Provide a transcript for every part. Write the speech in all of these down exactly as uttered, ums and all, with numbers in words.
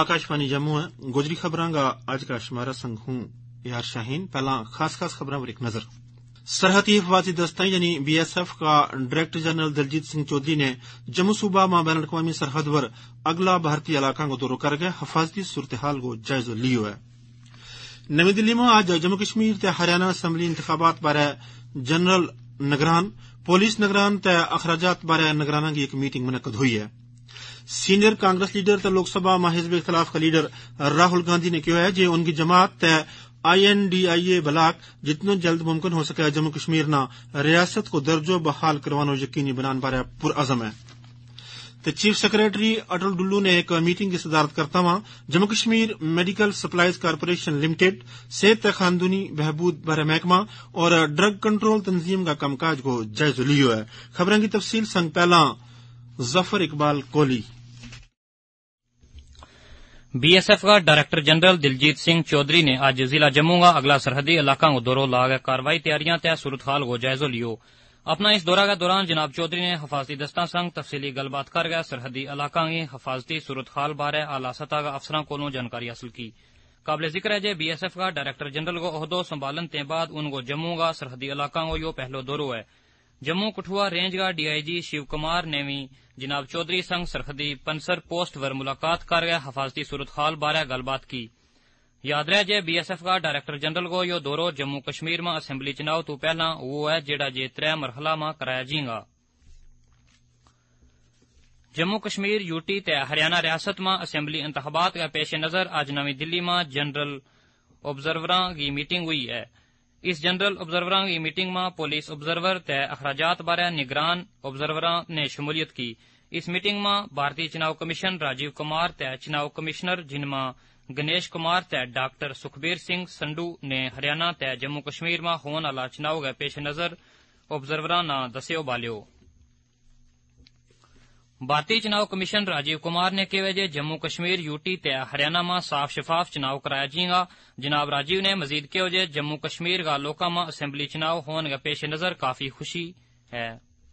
आकाशवाणी जम्मू है। गुजरी खबरां का अज का शुमारा संग हूं यार शाहीन। पहला खास खास खबरां पर एक नजर। सरहदी हिफाजती दस्ता यानी बी एस एफ का डायरेक्टर जनरल दिलजीत सिंह चौधरी ने जम्मू सूबा मां बैन अवी सरहद पर अगला भारतीय इलाका को दौरो करके हिफाजती सूरत हाल को जायजा लियो है। नवी दिल्ली में आज जम्मू कश्मीर ते हरियाणा असम्बली इंतखाबात बारे जनरल निगरान, पुलिस निगरान ते अखराजात बारे निगराना की एक मीटिंग मुनक्कद हुई है। सीनियर कांग्रेस लीडर ते लोकसभा मां हिजब इख्तिलाफ का लीडर राहुल गांधी ने कहा है कि उनकी जमात ते I N D I A block जितना जल्द मुमकिन हो सके जम्मू कश्मीर ना रियासत को दर्जो बहाल करवाना यकीनी बनाने बारे पुरअज़म है। तो चीफ सेक्रेटरी अटल डुल्लू ने एक मीटिंग की सदारत करता हुआ Jammu Kashmir medical supplies corporation limited, सेहत खानदूनी बहबूद बारे महकमा और ड्रग कंट्रोल तंजीम का कामकाज को जायजा लियो है। खबरों की तफसील संग पहला Zafar Iqbal Kohli. B S F का डायरेक्टर जनरल दिलजीत सिंह चौधरी ने आज जिला जम्मू का अगला सरहदी इलाका को दौरो लाग कार्रवाई तैयारियां तय सूरत हाल को जायजा लियो। अपना इस दौरा के दौरान जनाब चौधरी ने हिफाजती दस्ता संग तफसीली गलबात कर गए सरहदी इलाका की हिफाजती सूरत हाल बारे आला सतह का अफसरां को जानकारी हासिल की। काबिल जिक्र है जे बी एस एफ का डायरेक्टर जनरल को ओहदो संभालन के बाद उनको जम्मू का सरहदी इलाका को यो पहलो दौरो है। जम्मू कठुआ रेंज का D I G Shiv Kumar ने भी जनाब चौधरी संग सरहदी पंसर पोस्ट पर मुलाकात कर गए हिफाजती सूरत हाल बारे गलबात की। याद रहे जे बी एस एफ का डायरेक्टर जनरल को यो दौरो जम्मू कश्मीर में असेंबली चुनाव तो पहला वो है जेड़ा जे त्रै मरहला में कराया जाएगा। जम्मू कश्मीर यूटी ते हरियाणा रियासत में असेंबली इंतखाबात के पेश नजर आज नवी दिल्ली में जनरल ऑब्जर्वरां की मीटिंग हुई है। इस जनरल ऑब्जर्वरां की मीटिंग में पुलिस ऑब्जर्वर ते अखराजात बारे निगरान ऑब्जर्वरां ने शमूलियत की। इस मीटिंग में भारतीय चुनाव कमीशन राजीव कुमार ते चुनाव कमिश्नर जिनमें गणेश कुमार ते डॉक्टर सुखबीर सिंह संधू ने हरियाणा ते जम्मू कश्मीर में होने वाला चुनाव के पेश नजर ऑब्जर्वरां ना दस्यो बालियो। भारतीय चुनाव कमीशन राजीव कुमार ने कहा जे जम्मू कश्मीर यूटी ते हरियाणा में साफ शफाफ चुनाव कराया जाएगा। जनाब राजीव ने मजीद कहा जे जम्मू कश्मीर का लोका में असेंबली चुनाव होने के पेश नजर काफी खुशी है।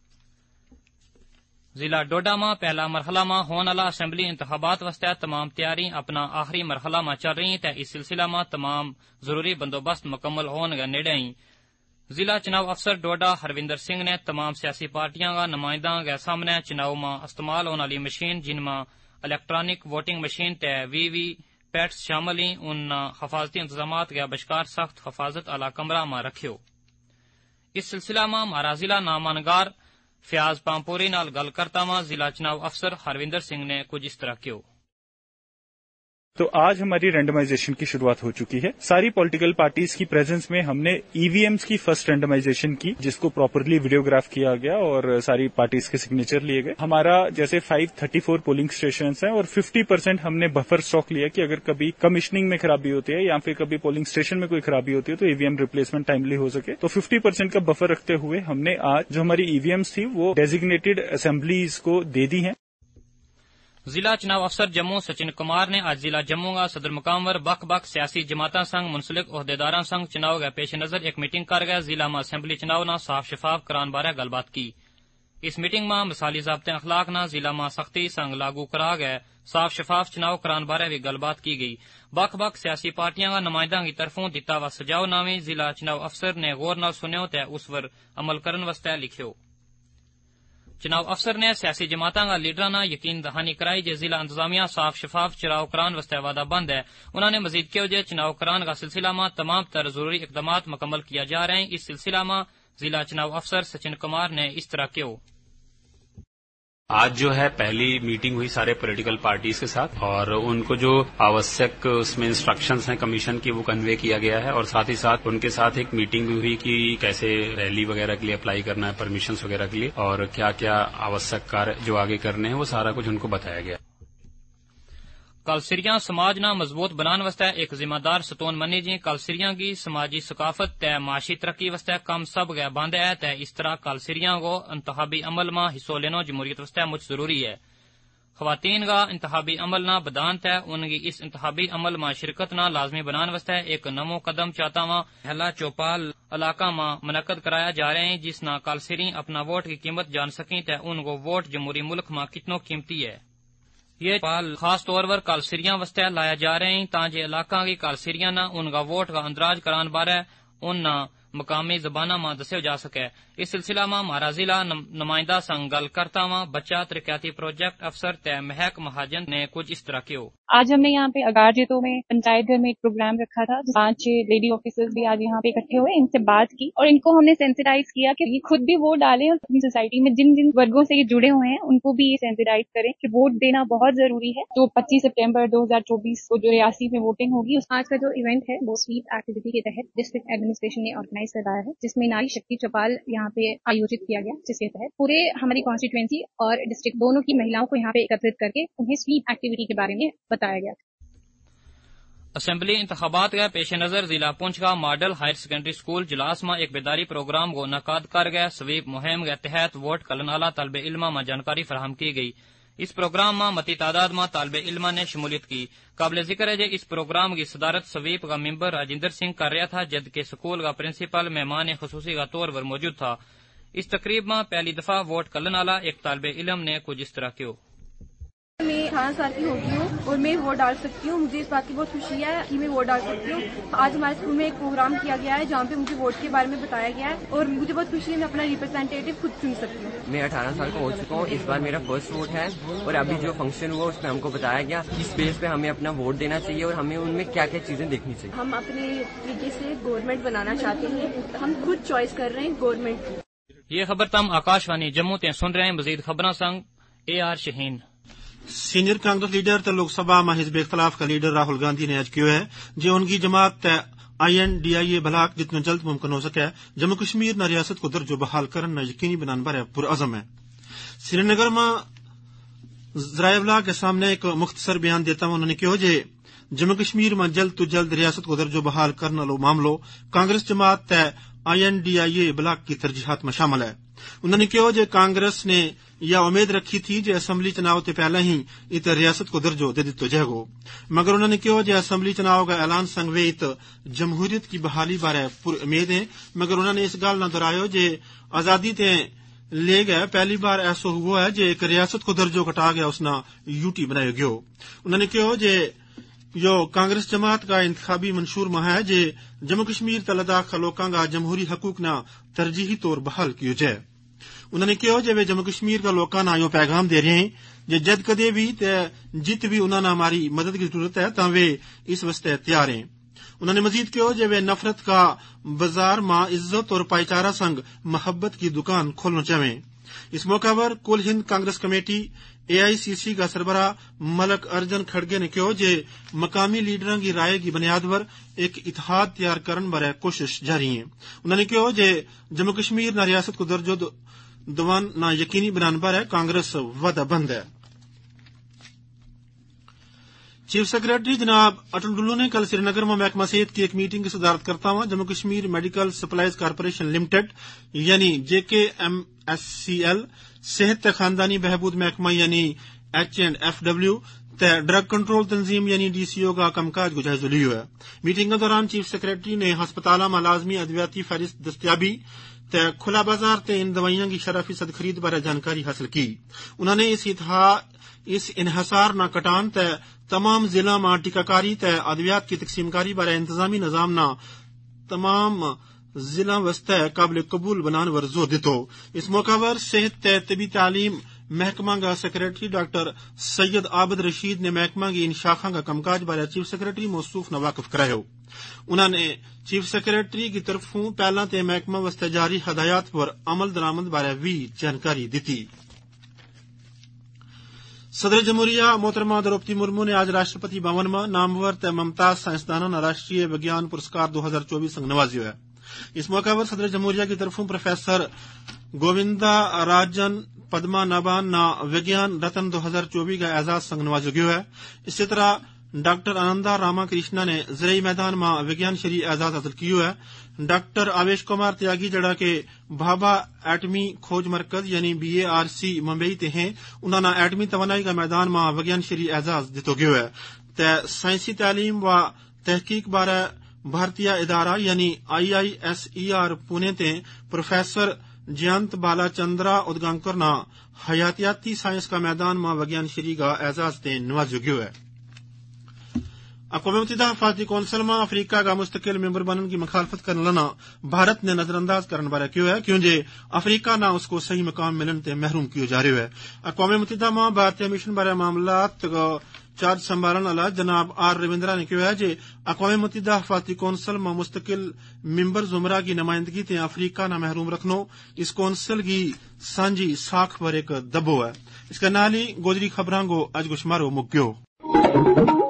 जिला डोडा में पहला मरहला में होने वाला असेंबली इंतखाबात वास्ते तमाम तैयारी अपना आखिरी मरहला में चल रही है। इस सिलसिला में तमाम जरूरी बंदोबस्त मुकम्मल होने के नेड़े ही जिला चुनाव अफसर डोडा हरविंदर सिंह ने तमाम सियासी पार्टियों का नुमाइंदा के सामने चुनाव में इस्तेमाल होने वाली मशीन जिनमें इलेक्ट्रॉनिक वोटिंग मशीन ते वी वी पैट्स शामिल ही उन हिफाजती इंतजाम के बशकार सख्त हिफाजत आला कमरा में रखियो। इस सिलसिला में हमारा जिला नामानगार फयाज पामपोरी नाल गल करता हुआ जिला चुनाव अफसर हरविंदर सिंह ने कुछ इस तरह किया। तो आज हमारी रैंडमाइजेशन की शुरुआत हो चुकी है। सारी पॉलिटिकल पार्टीज की प्रेजेंस में हमने ईवीएम्स की फर्स्ट रैंडमाइजेशन की, जिसको प्रॉपरली वीडियोग्राफ किया गया और सारी पार्टीज के सिग्नेचर लिए गए। हमारा जैसे पाँच सौ चौंतीस पोलिंग स्टेशन हैं और पचास परसेंट हमने बफर स्टॉक लिया कि अगर कभी कमिश्निंग में खराबी होती है या फिर कभी पोलिंग स्टेशन में कोई खराबी होती है तो ईवीएम रिप्लेसमेंट टाइमली हो सके। तो पचास परसेंट का बफर रखते हुए हमने आज जो हमारी ईवीएम्स थी वो डेजिग्नेटेड असेंबलीज को दे दी हैं। जिला चुनाव अफसर जम्मू सचिन कुमार ने आज जिला जम्मू का सदर मुकाम पर बख बख सियासी जमाता संग मुंसलिक ओहदेदारां संग चुनाव के पेश नजर एक मीटिंग कर गए जिला में असेंबली चुनाव न साफ शफाफ करान बारे गलबात की। इस मीटिंग में मिसाली ज़ाब्ते अखलाक न जिला में सख्ती संग लागू करा गए साफ शफाफ चुनाव करान बारे भी गलबात की गई। बख बख सियासी पार्टियों का नुमाइंदा की तरफों दिता व सजाव नामी जिला चुनाव अफसर ने गौर नाल सुनियो ते उस पर अमल करन वास्ते लिखियो। चुनाव अफसर ने सियासी जमाता का लीडराना यकीन दहानी कराई जे जिला इंतजामिया साफ शफाफ चुनाव करान वास्ते वादा बंद है। उन्होंने मजीद किया जे चुनाव करान का सिलसिला में तमाम तर जरूरी इकदाम मुकम्मल किया जा रहे हैं। इस सिलसिला में जिला चुनाव अफसर सचिन कुमार ने इस तरह किया। आज जो है पहली मीटिंग हुई सारे पॉलिटिकल पार्टीज के साथ और उनको जो आवश्यक उसमें इंस्ट्रक्शंस हैं कमीशन की वो कन्वे किया गया है और साथ ही साथ उनके साथ एक मीटिंग भी हुई कि कैसे रैली वगैरह के लिए अप्लाई करना है, परमिशंस वगैरह के लिए और क्या क्या आवश्यक कार्य जो आगे करने हैं वो सारा कुछ उनको बताया गया। कलसिरियां समाज ना मजबूत बनाने वास्ते एक जिम्मेदार सतोन मनी जी कलसिरियां की समाजी सकाफत तय माशी तरक्की वास्ते कम सब गए बांध है तय इस तरह कलसिरियां को इंतहाबी अमल में हिस्सों लेना जमहूरियत वास्ते मुझ जरूरी है। खवातीन का इंतहाबी अमल ना बदान तय उनकी इस इंतहाबी अमल में शिरकत ना लाजमी बनाने वास्ते एक नमो कदम चाहता वा हला चौपाल इलाका में मुनक्कद कराया जा रहे हैं जिसना कलसिरी अपना वोट की कीमत जान सकें तय उनको वोट जमहूरी मुल्क में कितनो कीमती है। یہ پال خاص طور پر کال سریاں واسطے لایا جا رہے ہیں تاکہ علاقہ کی کال سریاں نہ ان کا ووٹ کا اندراج کران بارے ان نہ مقامی زبانہ میں دسے جا سکے. اس سلسلہ میں ہمارا ضلع نمائندہ سنگ گل کرتا ہوا بچہ ترقیاتی پروجیکٹ افسر تے مہک مہاجن نے کچھ اس طرح کیوں. آج ہم نے یہاں پہ اگار جیتوں میں پنچایت گھر میں ایک پروگرام رکھا تھا. پانچ لیڈی آفیسرز بھی آج یہاں پہ اکٹھے ہوئے, ان سے بات کی اور ان کو ہم نے سینسٹائز کیا کہ یہ خود بھی ووٹ ڈالیں اور اپنی سوسائٹی میں جن جن ورگوں سے یہ جڑے ہوئے ہیں ان کو بھی یہ سینسٹائز کریں کہ ووٹ دینا بہت ضروری ہے. تو پچیس ستمبر دو ہزار چوبیس کو جو ریاسی میں ووٹنگ ہوگی, آج کا جو ایونٹ ہے وہ سویپ ایکٹیویٹی کے تحت ڈسٹرکٹ ایڈمنسٹریشن نے آرگنائز کرایا ہے, جس میں ناری شکتی چوپال یہاں پہ آیوجت کیا گیا, جس کے تحت پورے ہماری کانسٹیٹوئنسی اور ڈسٹرکٹ دونوں کی مہیلاؤں کو یہاں پہ ایکترت کر کے انہیں سویپ ایکٹیویٹی کے بارے میں بتایا گیا. اسمبلی انتخابات کے پیش نظر ضلع پونچھ کا model higher secondary school Jalas میں ایک بیداری پروگرام کو انعقاد کر گئے. سویپ مہم کے تحت ووٹ کلن والا طالب علم میں جانکاری فراہم کی گئی. اس پروگرام میں متی تعداد میں طالب علم نے شمولیت کی. قابل ذکر ہے کہ اس پروگرام کی صدارت سویپ کا ممبر راجندر سنگھ کر رہا تھا, جبکہ اسکول کا پرنسپل مہمان خصوصی کا طور پر موجود تھا. اس تقریب میں پہلی دفعہ ووٹ کلن والا ایک طالب علم نے کچھ اس طرح کیوں. میں اٹھارہ سال کی ہو گئی ہوں اور میں ووٹ ڈال سکتی ہوں. مجھے اس بات کی بہت خوشی ہے کہ میں ووٹ ڈال سکتی ہوں. آج ہمارے اسکول میں ایک پروگرام کیا گیا ہے جہاں پہ مجھے ووٹ کے بارے میں بتایا گیا ہے اور مجھے بہت خوشی ہے میں اپنا ریپرزینٹیٹو خود چن سکتی ہوں. میں اٹھارہ سال کا ہو چکا ہوں, اس بار میرا فرسٹ ووٹ ہے اور ابھی جو فنکشن ہوا اس میں ہم کو بتایا گیا اس بیس پہ ہمیں اپنا ووٹ دینا چاہیے اور ہمیں ان میں کیا کیا چیزیں دیکھنی چاہیے. ہم اپنے طریقے سے گورنمنٹ بنانا چاہتے ہیں, ہم خود چوائس کر رہے ہیں گورنمنٹ. یہ خبر تم آکاش وانی جموں تے سن رہے ہیں. مزید خبریں سنگ A R Shaheen. Senior Congress leader تے لوک سبھا میں حزب اختلاف کا لیڈر راہل گاندھی نے آج کیوں ہے جو ان کی جماعت تے I N D I A block جتنا جلد ممکن ہو سکے جموں کشمیر نہ ریاست کو درجہ بحال کرنا یقینی بنانے پر پرعزم ہے. سری نگر میں ذرائع ابلاغ کے سامنے ایک مختصر بیان دیتا ہوں انہوں نے کہا کہ جموں کشمیر میں جلد تو جلد ریاست کو درجہ بحال کرنا لو معاملو کانگریس جماعت تے I N D I A block کی ترجیحات میں شامل ہے. انہوں نے کہا کہ کانگریس نے یہ امید رکھی تھی کہ اسمبلی چناؤ سے پہلے ہی ات ریاست کو درجہ دے دتا جائے گا, مگر انہوں نے کہا کہ اسمبلی چناؤ کا اعلان سنگوے ات جمہوریت کی بحالی بارے پر امید ہے, مگر انہوں نے اس گال نہ دہرایا کہ آزادی تے لے گئے پہلی بار ایسا ہوا ہے کہ ایک ریاست کو درجہ کٹا گیا اس نے یو ٹی بنایا گیا. انہوں نے کہا کہ جو کانگریس جماعت کا انتخابی منشور میں ہے کہ جموں کشمیر تے لداخ لوکاں کا جمہوری حقوق نہ ترجیحی طور بحال کیے جائے. انہوں نے کہا کہ وہ جموں کشمیر کا لوکاں نہ یوں پیغام دے رہے ہیں کہ جد کدے بھی تے جت بھی انہوں نے ہماری مدد کی ضرورت ہے تو وہ اس واسطے تیار ہیں. انہوں نے مزید کہا کہ وہ نفرت کا بازار ماں عزت اور بھائی چارہ سنگ محبت کی دکان کھولنا چاہیں. اس موقع پر کل ہند کانگریس کمیٹی اے آئی سی سی کا سربراہ ملک ارجن کھڑگے نے کہا کہ مقامی لیڈروں کی رائے کی بنیاد پر ایک اتحاد تیار کرنے پر کوشش جاری ہے. انہوں نے کہا کہ جموں کشمیر نہ ریاست کو درجہ دوان نہ یقینی بنانے پر کانگریس وعدہ بند ہے. چیف سیکرٹری جناب اٹل ڈلو نے کل سری نگر میں محکمہ صحت کی ایک میٹنگ کی صدارت کرتا ہوا Jammu Kashmir medical supplies corporation limited یعنی جے کے ایم ایس سی ایل, صحت تے خاندانی بہبود محکمہ یعنی ایچ اینڈ ایف ڈبلیو تے ڈرگ کنٹرول تنظیم یعنی ڈی سی او کا کم کاج کو جائزہ لیا ہے. میٹنگ کے دوران چیف سیکرٹری نے ہسپتالوں میں لازمی ادویاتی فہرست دستیابی تے کھلا بازار تے ان دوائیوں کی شرح فیصد خرید بارے جانکاری حاصل کی. انہوں نے اس اس انحصار نہ کٹان تے تمام ضلع میں ٹیکہ کاری تے ادویات کی تقسیم کاری بارے انتظامی نظام نہ تمام ضلع وسطے قابل قبول بنانے پر زور دیتو. اس موقع پر صحت تے طبی تعلیم محکمہ کا سیکرٹری ڈاکٹر سید عابد رشید نے محکمہ کی ان شاخوں کا کم کاج بارے چیف سیکرٹری موصوف نہ واقف کرایا. انہوں نے چیف سیکرٹری کی طرفوں پہلا تے محکمہ وسطے جاری ہدایات پر عمل درآمد بارے بھی جانکاری دیتی. صدر جمہوریہ محترمہ دروپدی مرمو نے آج راشٹرپتی بھون میں نامور تے ممتاز سائنسدانوں نے راشٹریہ وگیان پرسکار دو ہزار چوبیس سنگ نوازی ہے. اس موقع پر صدر جمہوریہ کی طرفوں پروفیسر گووندا راجن پدما نابان نا وگیان رتن دو ہزار چوبیس کا اعزاز سنگ نوازا گیا ہے. اسی طرح ڈاکٹر آنندا راما کرشنا نے زرعی میدان میں وگیان شری اعزاز حاصل کیا ہے. ڈاکٹر آویش کمار تیاگی جڑا کے بھابا ایٹمی کھوج مرکز یعنی B A R C Mumbai تے ہیں, انہوں نے ایٹمی توانائی کا میدان میں وگیان شری اعزاز دیتا گیا ہے. تے سائنسی تعلیم و تحقیق بارے بھارتیہ ادارہ یعنی آئی آئی ایس ای آر پونے تے پروفیسر जयंत बालाचंद्रा उदगांकर ना हयातियाती साइंस का मैदान में विज्ञान श्री का एजाज ते नवाजो गयो है। अक़वाम मुत्तहिदा हिफाज़ती कौंसिल में अफ्रीका का मुस्तकिल मेंबर बनने की मुखालफत करने लना भारत ने नजरअंदाज करने बारे क्यों है क्योंकि अफ्रीका ना उसको सही मकाम मिलने ते महरूम किया जा रहा है। अक़वाम मुत्तहिदा में भारतीय मिशन बारे मामलात चार्ज संभालने वाला जनाब आर रविंद्रा ने कहा है कि अक़वाम मुत्तहिदा हिफाज़ती कौंसिल में मुस्तकिल मेंबर जुमरा की नुमाइंदगी ते अफ्रीका ना महरूम रखनो इस कौंसिल की सांझी साख पर एक दबो है। इसका नाल ही गोजरी खबरां को अज गुशमारो मुक्यो।